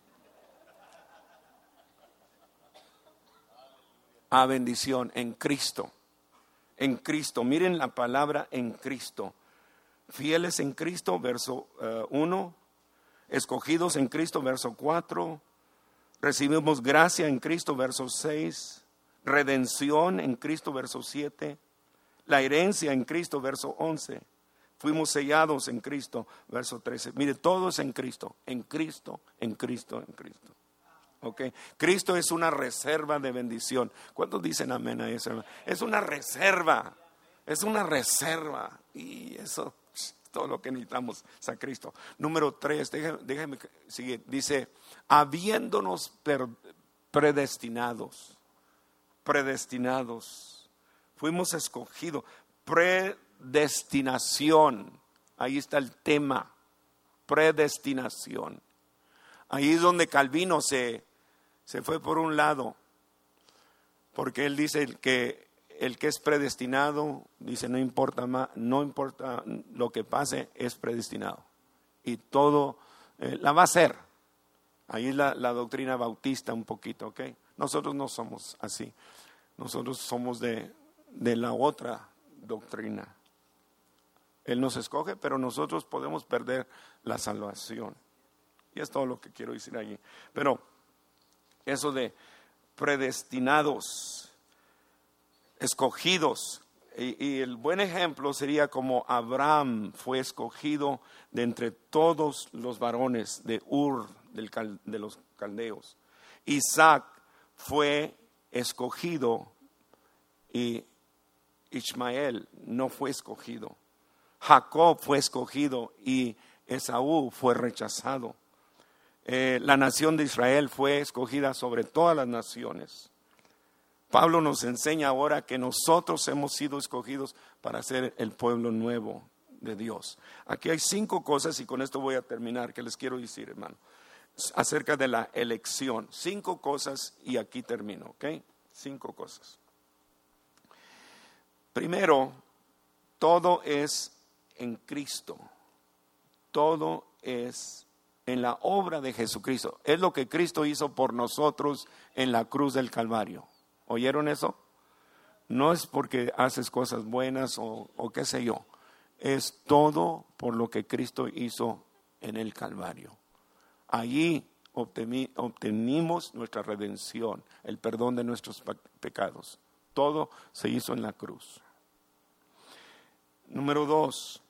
Bendición en Cristo. En Cristo, miren la palabra en Cristo. Fieles en Cristo, verso 1. Escogidos en Cristo, verso 4. Recibimos gracia en Cristo, verso 6. Redención en Cristo, verso 7. La herencia en Cristo, verso 11. Fuimos sellados en Cristo, verso 13. Mire, todo es en Cristo, en Cristo, en Cristo, en Cristo. Okay. Cristo es una reserva de bendición. ¿Cuántos dicen amén a eso? Es una reserva. Y eso es todo lo que necesitamos es a Cristo. Número 3, déjeme seguir. Dice, habiéndonos predestinados. Fuimos escogidos. Predestinación. Ahí está el tema. Predestinación. Ahí es donde Calvino se fue por un lado, porque él dice que el que es predestinado, dice no importa lo que pase, es predestinado y todo la va a hacer. Ahí es la doctrina bautista un poquito, ¿ok? Nosotros no somos así, nosotros somos de la otra doctrina. Él nos escoge, pero nosotros podemos perder la salvación. Y es todo lo que quiero decir allí. Pero eso de predestinados, escogidos, y el buen ejemplo sería como Abraham fue escogido de entre todos los varones de Ur, de los caldeos. Isaac fue escogido y Ismael no fue escogido. Jacob fue escogido y Esaú fue rechazado. La nación de Israel fue escogida sobre todas las naciones. Pablo nos enseña ahora que nosotros hemos sido escogidos para ser el pueblo nuevo de Dios. Aquí hay 5 cosas y con esto voy a terminar que les quiero decir, hermano, acerca de la elección. 5 cosas y aquí termino, ¿ok? 5 cosas. Primero, todo es en Cristo. Todo es en la obra de Jesucristo. Es lo que Cristo hizo por nosotros en la cruz del Calvario. ¿Oyeron eso? No es porque haces cosas buenas o qué sé yo. Es todo por lo que Cristo hizo en el Calvario. Allí obtenimos nuestra redención, el perdón de nuestros pecados. Todo se hizo en la cruz. Número 2.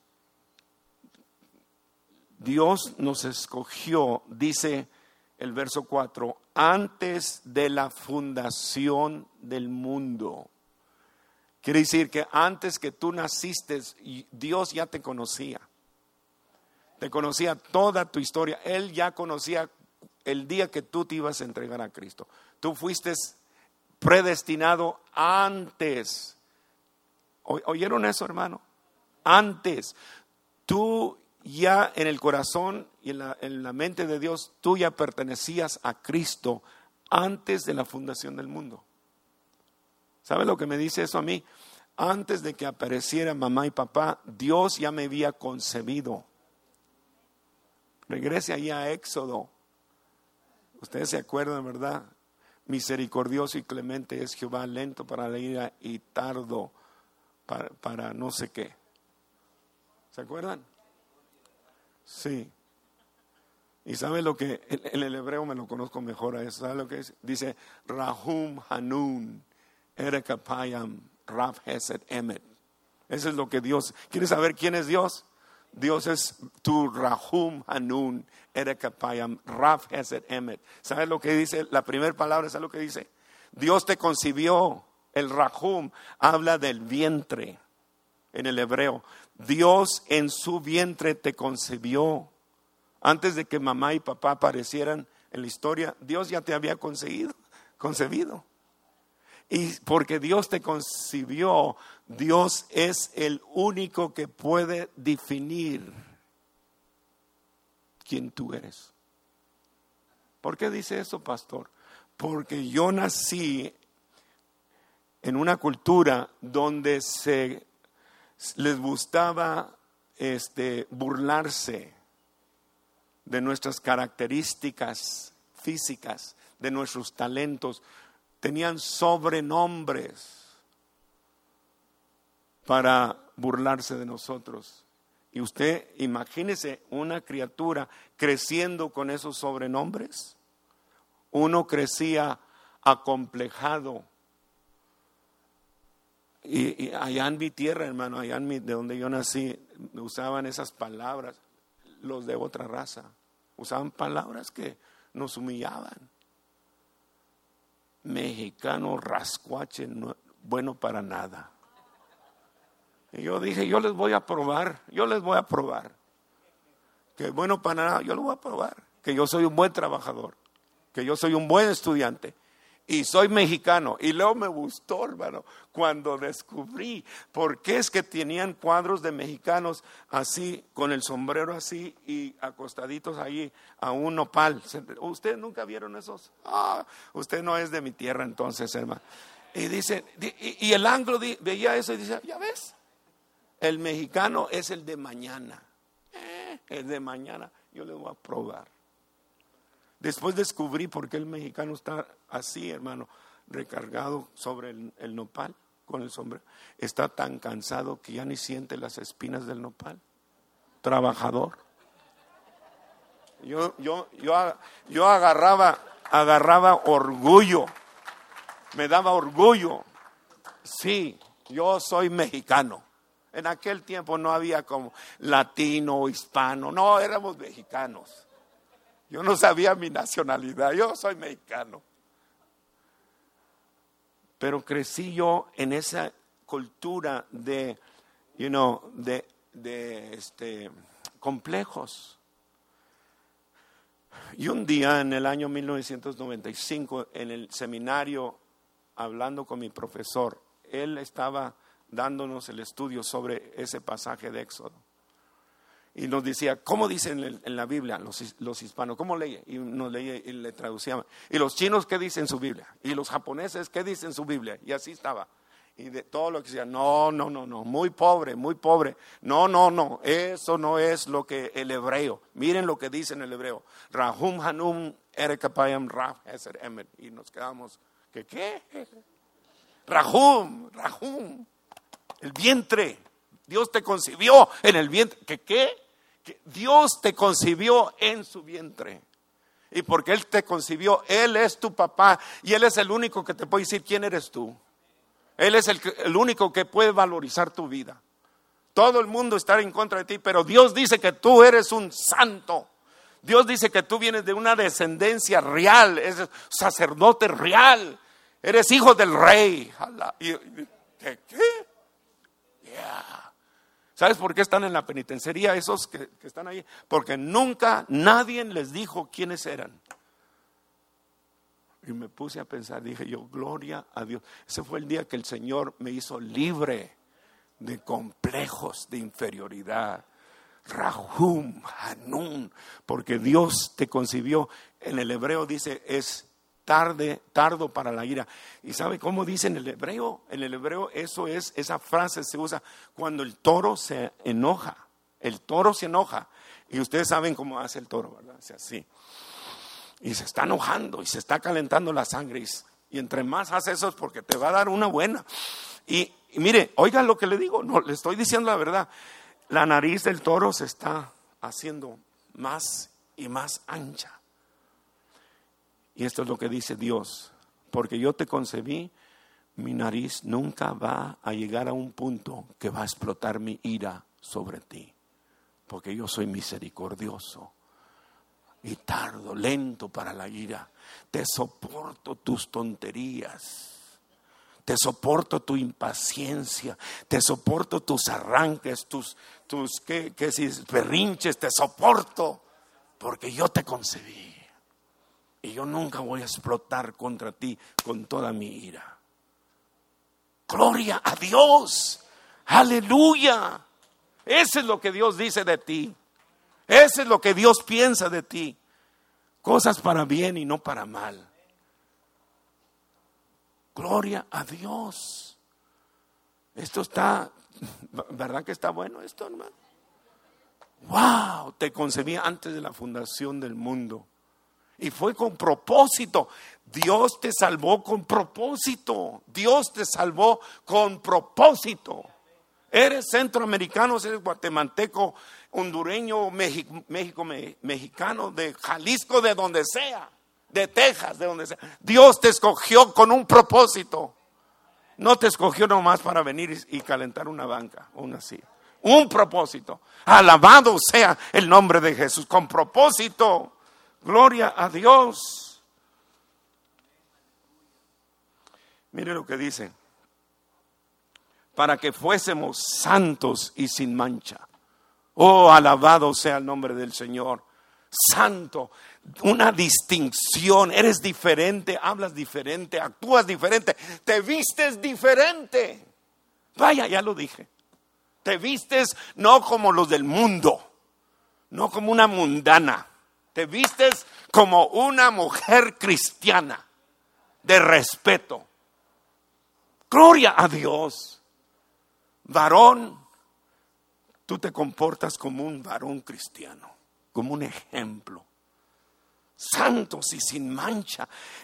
Dios nos escogió, dice el verso 4, antes de la fundación del mundo. Quiere decir que antes que tú naciste, Dios ya te conocía. Te conocía toda tu historia. Él ya conocía el día que tú te ibas a entregar a Cristo. Tú fuiste predestinado antes. ¿Oyeron eso, hermano? Antes. Tú ya en el corazón y en la mente de Dios, tú ya pertenecías a Cristo antes de la fundación del mundo. ¿Sabe lo que me dice eso a mí? Antes de que apareciera mamá y papá, Dios ya me había concebido. Regrese ahí a Éxodo. Ustedes se acuerdan, ¿verdad? Misericordioso y clemente es Jehová, lento para la ira y tardo para no sé qué. ¿Se acuerdan? Sí. Y ¿sabe lo que? En el hebreo me lo conozco mejor a eso. ¿Sabe lo que es? Dice Rahum Hanun Erekapayam Rav Hesed Emet. Eso es lo que Dios. ¿Quieres saber quién es Dios? Dios es tu Rahum Hanun Erekapayam Rav Hesed Emet. ¿Sabes lo que dice? La primera palabra, ¿sabes lo que dice? Dios te concibió. El Rahum habla del vientre en el hebreo. Dios en su vientre te concibió. Antes de que mamá y papá aparecieran en la historia, Dios ya te había concebido. Y porque Dios te concibió, Dios es el único que puede definir quién tú eres. ¿Por qué dice eso, pastor? Porque yo nací en una cultura donde les gustaba burlarse de nuestras características físicas, de nuestros talentos. Tenían sobrenombres para burlarse de nosotros. Y usted imagínese una criatura creciendo con esos sobrenombres. Uno crecía acomplejado. Y allá en mi tierra, hermano, de donde yo nací, usaban esas palabras, los de otra raza. Usaban palabras que nos humillaban. Mexicano, rascuache, no, bueno para nada. Y yo dije, yo les voy a probar. Que bueno para nada, yo lo voy a probar. Que yo soy un buen trabajador. Que yo soy un buen estudiante. Y soy mexicano. Y luego me gustó, hermano, cuando descubrí por qué es que tenían cuadros de mexicanos así, con el sombrero así y acostaditos ahí a un nopal. ¿Ustedes nunca vieron esos? Usted no es de mi tierra entonces, hermano. Y dice, y el anglo veía eso y dice, ya ves, el mexicano es el de mañana. El de mañana, yo le voy a probar. Después descubrí por qué el mexicano está así, hermano, recargado sobre el nopal con el sombrero. Está tan cansado que ya ni siente las espinas del nopal. Trabajador. Yo agarraba orgullo. Me daba orgullo. Sí, yo soy mexicano. En aquel tiempo no había como latino o hispano. No, éramos mexicanos. Yo no sabía mi nacionalidad, yo soy mexicano. pero crecí yo en esa cultura de complejos. Y un día en el año 1995, en el seminario, hablando con mi profesor, él estaba dándonos el estudio sobre ese pasaje de Éxodo. Y nos decía, ¿cómo dicen en la Biblia los hispanos? ¿Cómo leen? Y nos leía y le traducíamos. ¿Y los chinos qué dicen en su Biblia? ¿Y los japoneses qué dicen en su Biblia? Y así estaba. Y de todo lo que decía, no, muy pobre. No, eso no es lo que el hebreo. Miren lo que dice en el hebreo. Rahum Hanum Erekapayam Raf Eser Emet. Y nos quedamos, ¿qué? Rahum, el vientre. Dios te concibió en el vientre. ¿Qué? Dios te concibió en su vientre. Y porque Él te concibió, Él es tu papá. Y Él es el único que te puede decir quién eres tú. Él es el único que puede valorizar tu vida. Todo el mundo está en contra de ti, pero Dios dice que tú eres un santo. Dios dice que tú vienes de una descendencia real, eres sacerdote real, eres hijo del rey. ¿Qué? Yeah. ¿Sabes por qué están en la penitenciaría esos que están ahí? Porque nunca nadie les dijo quiénes eran. Y me puse a pensar, dije yo, gloria a Dios. Ese fue el día que el Señor me hizo libre de complejos de inferioridad. Rahum, Hanun, porque Dios te concibió. En el hebreo dice, es tardo para la ira. ¿Y sabe cómo dice en el hebreo? En el hebreo esa frase se usa cuando el toro se enoja. El toro se enoja. Y ustedes saben cómo hace el toro, ¿verdad? O sea, así. Y se está enojando y se está calentando la sangre. Y entre más hace eso es porque te va a dar una buena. Y mire, oigan lo que le digo. No, le estoy diciendo la verdad. La nariz del toro se está haciendo más y más ancha. Y esto es lo que dice Dios. Porque yo te concebí, mi nariz nunca va a llegar a un punto que va a explotar mi ira sobre ti. Porque yo soy misericordioso. Y tardo, lento para la ira. Te soporto tus tonterías. Te soporto tu impaciencia. Te soporto tus arranques, tus berrinches. Te soporto porque yo te concebí. Y yo nunca voy a explotar contra ti con toda mi ira. Gloria a Dios. Aleluya. Eso es lo que Dios dice de ti. Eso es lo que Dios piensa de ti. Cosas para bien y no para mal. Gloria a Dios. Esto está, ¿verdad que está bueno esto, hermano? Wow, te concebí antes de la fundación del mundo. Y fue con propósito. Dios te salvó con propósito. Dios te salvó con propósito. Eres centroamericano, eres guatemalteco, hondureño, mexicano, de Jalisco, de donde sea, de Texas, de donde sea. Dios te escogió con un propósito. No te escogió nomás para venir y calentar una banca o una silla. Un propósito. Alabado sea el nombre de Jesús. Con propósito. Gloria a Dios. Mire lo que dice. Para que fuésemos santos y sin mancha. Oh, alabado sea el nombre del Señor. Santo, una distinción. Eres diferente, hablas diferente, actúas diferente, te vistes diferente. Vaya, ya lo dije. Te vistes no como los del mundo, no como una mundana. Te vistes como una mujer cristiana, de respeto. Gloria a Dios. Varón, tú te comportas como un varón cristiano, como un ejemplo. Santos y sin mancha.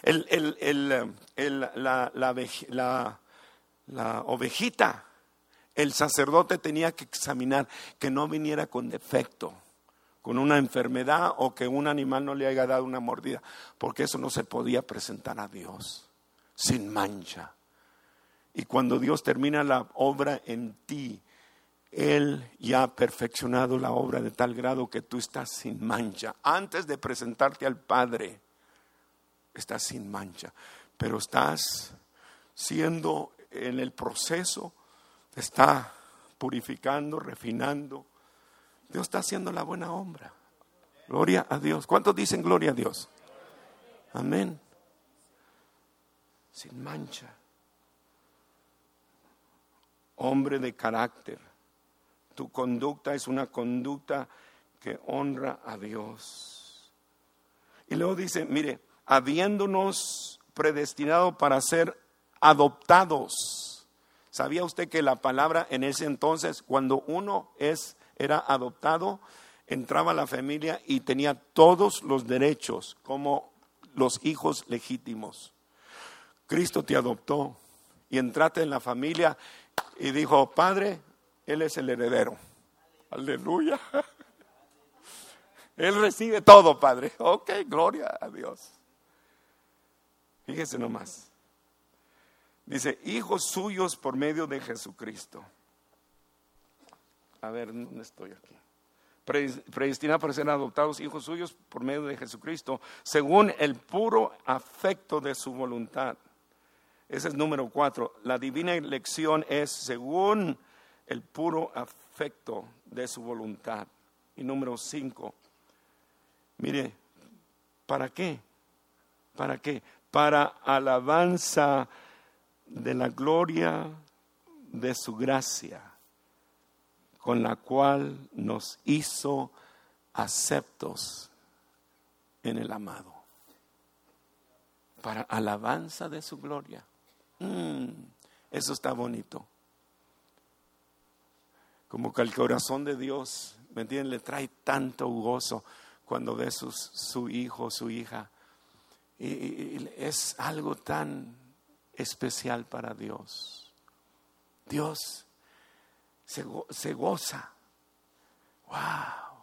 La ovejita, el sacerdote tenía que examinar que no viniera con defecto, con una enfermedad o que un animal no le haya dado una mordida, porque eso no se podía presentar a Dios sin mancha. Y cuando Dios termina la obra en ti, Él ya ha perfeccionado la obra de tal grado que tú estás sin mancha. Antes de presentarte al Padre, estás sin mancha, pero estás siendo en el proceso, está purificando, refinando. Dios está haciendo la buena obra. Gloria a Dios. ¿Cuántos dicen gloria a Dios? Amén. Sin mancha. Hombre de carácter. Tu conducta es una conducta que honra a Dios. Y luego dice, mire, habiéndonos predestinado para ser adoptados. ¿Sabía usted que la palabra en ese entonces, cuando uno era adoptado, entraba a la familia y tenía todos los derechos como los hijos legítimos? Cristo te adoptó y entraste en la familia y dijo, Padre, Él es el heredero. Aleluya. Él recibe todo, Padre. Ok, gloria a Dios. Fíjese nomás. Dice, hijos suyos por medio de Jesucristo. A ver, ¿dónde estoy aquí? Predestinados para ser adoptados, hijos suyos por medio de Jesucristo, según el puro afecto de su voluntad. Ese es número 4. La divina elección es según el puro afecto de su voluntad. Y número 5. Mire, ¿para qué? ¿Para qué? Para alabanza de la gloria de su gracia, con la cual nos hizo aceptos en el amado. Para alabanza de su gloria. Eso está bonito. Como que el corazón de Dios, ¿me entienden? Le trae tanto gozo cuando ve su hijo, su hija. Y es algo tan especial para Dios. Dios se goza. Wow.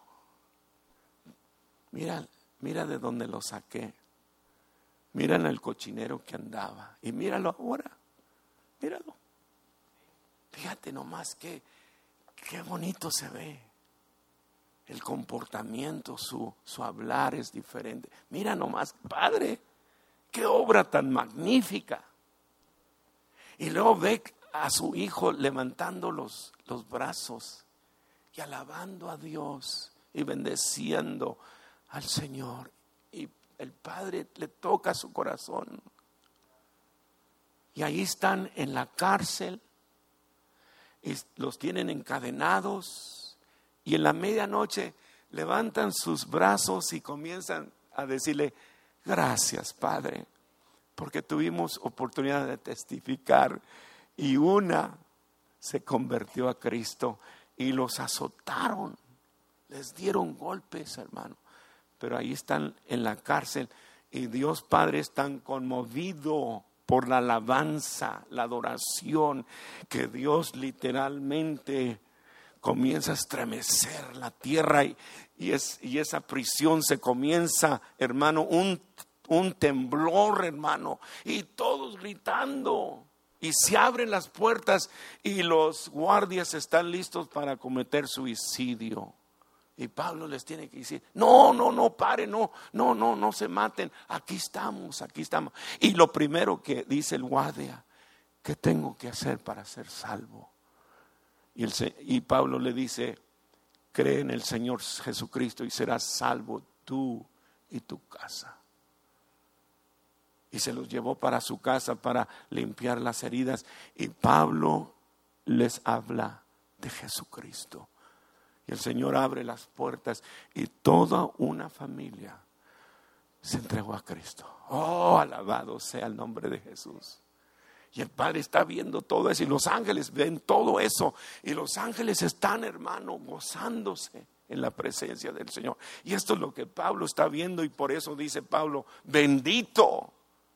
Mira de dónde lo saqué. Mira en el cochinero que andaba. Y míralo ahora. Míralo. Fíjate nomás qué bonito se ve. El comportamiento, su hablar es diferente. Mira nomás, Padre, qué obra tan magnífica. Y luego ve a su hijo levantando los brazos y alabando a Dios y bendeciendo al Señor. Y el Padre le toca su corazón. Y ahí están en la cárcel y los tienen encadenados. Y en la medianoche levantan sus brazos y comienzan a decirle, gracias, Padre, porque tuvimos oportunidad de testificar. Y una se convirtió a Cristo y los azotaron, les dieron golpes, hermano. Pero ahí están en la cárcel y Dios Padre es tan conmovido por la alabanza, la adoración, que Dios literalmente comienza a estremecer la tierra y esa prisión se comienza, hermano, un temblor, hermano, y todos gritando. Y se abren las puertas y los guardias están listos para cometer suicidio. Y Pablo les tiene que decir, no, paren, no se maten, aquí estamos. Y lo primero que dice el guardia, ¿qué tengo que hacer para ser salvo? Y Pablo le dice, cree en el Señor Jesucristo y serás salvo tú y tu casa. Y se los llevó para su casa para limpiar las heridas. Y Pablo les habla de Jesucristo. Y el Señor abre las puertas y toda una familia se entregó a Cristo. Oh, alabado sea el nombre de Jesús. Y el Padre está viendo todo eso y los ángeles ven todo eso. Y los ángeles están, hermano, gozándose en la presencia del Señor. Y esto es lo que Pablo está viendo y por eso dice Pablo, bendito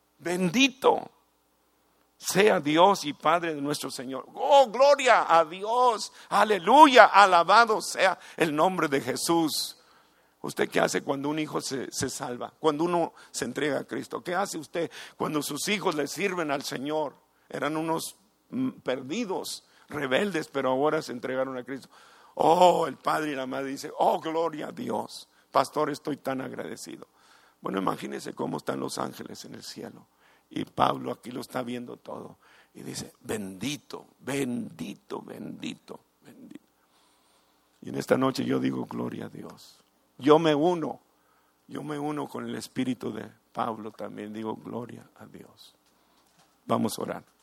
sea Dios y Padre de nuestro Señor. Oh, gloria a Dios, aleluya, alabado sea el nombre de Jesús. ¿Usted qué hace cuando un hijo se salva? Cuando uno se entrega a Cristo. ¿Qué hace usted cuando sus hijos le sirven al Señor? Eran unos perdidos, rebeldes, pero ahora se entregaron a Cristo. Oh, el padre y la madre dice, oh, gloria a Dios. Pastor, estoy tan agradecido. Bueno, imagínese cómo están los ángeles en el cielo. Y Pablo aquí lo está viendo todo. Y dice, bendito, bendito, bendito, bendito. Y en esta noche yo digo, gloria a Dios. Yo me uno con el espíritu de Pablo también. Digo, gloria a Dios. Vamos a orar.